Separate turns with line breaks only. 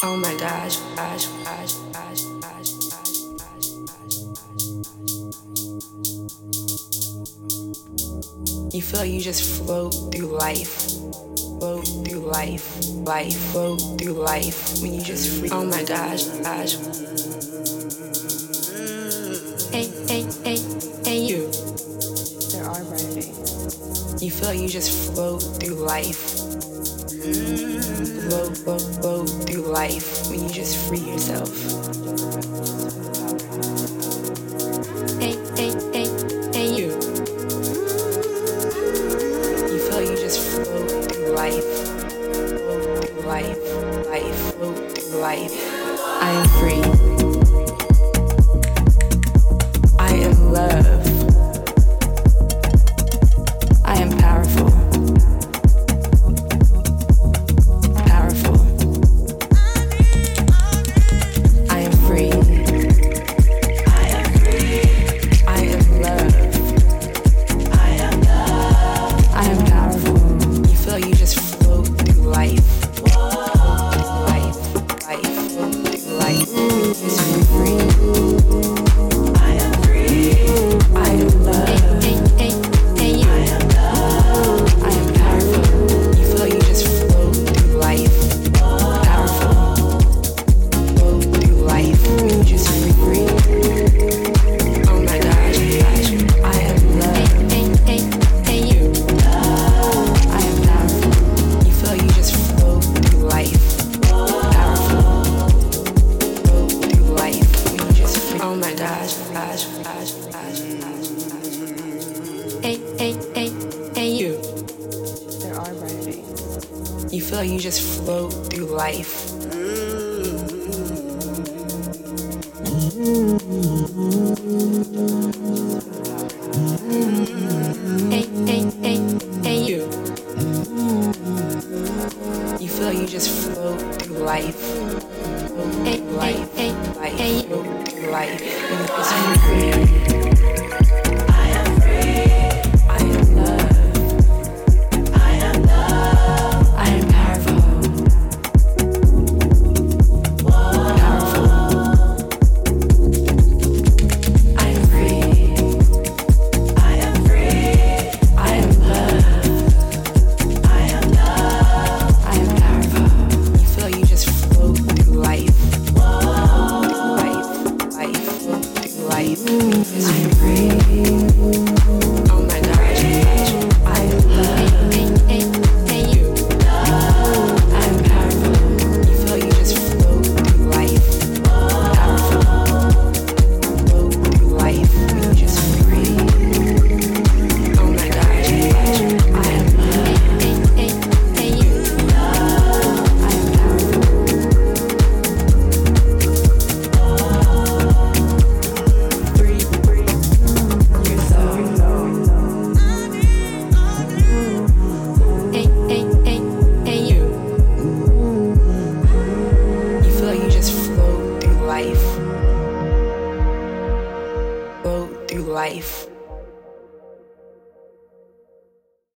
Oh my gosh, gosh, gosh, gosh, gosh, gosh, gosh. You feel like you just float through life. Float through life, life, float through life. When you just free. Oh my gosh, gosh. Hey, you. There are brighter days. You feel like you just float through life. Float through life when you just free yourself. Hey, you. You feel like you just float through life. Float through life, float through life. I am free. I am love. I am powerful. Hey, you. There are brighter days. You feel like you just float through life. Hey, you. You feel like you just float through life. Life, float through life. And free. Life.